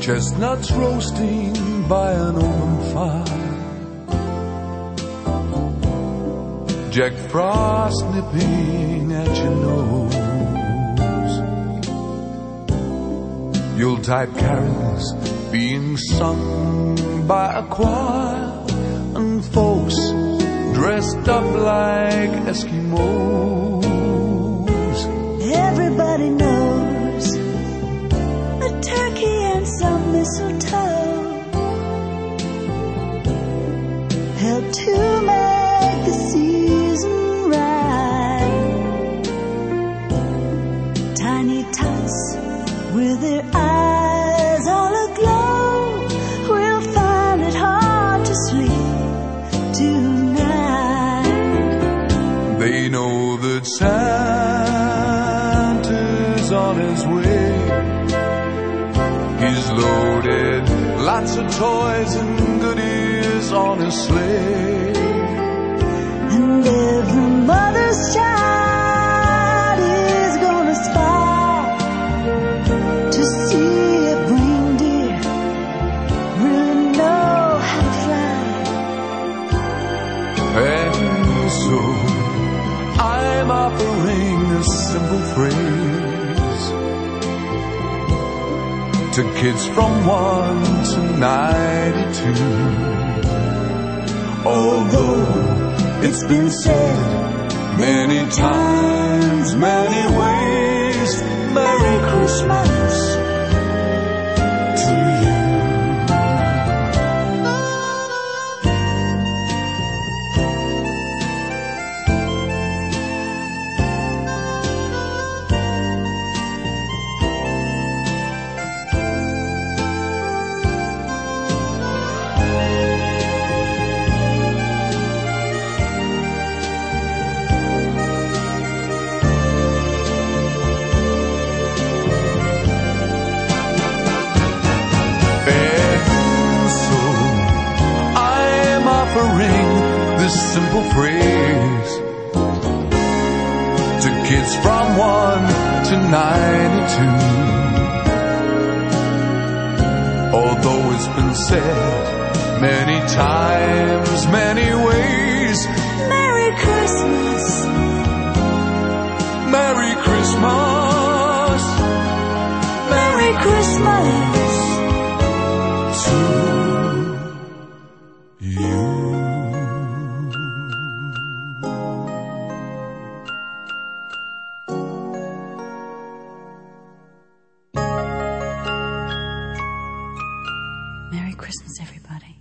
chestnuts roasting by an open fire, Jack Frost nipping at your nose, Yuletide carols being sung by a choir, and folks dressed up like Eskimos. Everybody knows a turkey and some mistletoe help to make the season right. Tiny tots with their eyes all aglow will find it hard to sleep tonight. They know that Santa's on his way. He's loaded lots of toys and goodies on his sleigh. And every mother's child is gonna spy to see if reindeer really know how to fly. And so I'm offering a simple phrase to kids from 1 to 92. Although it's been said many times, many ways, Merry Christmas to you. This simple phrase to kids from 1 to 92. Although it's been said many times, many ways, Merry Christmas, Merry Christmas, Merry Christmas to you. Merry Christmas, everybody.